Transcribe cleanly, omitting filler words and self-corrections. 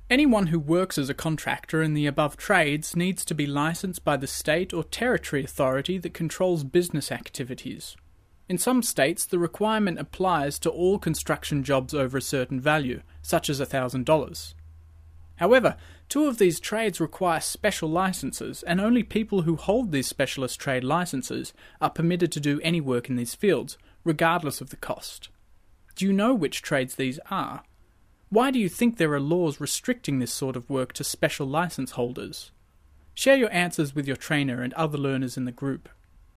Anyone who works as a contractor in the above trades needs to be licensed by the state or territory authority that controls business activities. In some states, the requirement applies to all construction jobs over a certain value, such as $1,000. However, two of these trades require special licenses, and only people who hold these specialist trade licenses are permitted to do any work in these fields, regardless of the cost. Do you know which trades these are? Why do you think there are laws restricting this sort of work to special license holders? Share your answers with your trainer and other learners in the group.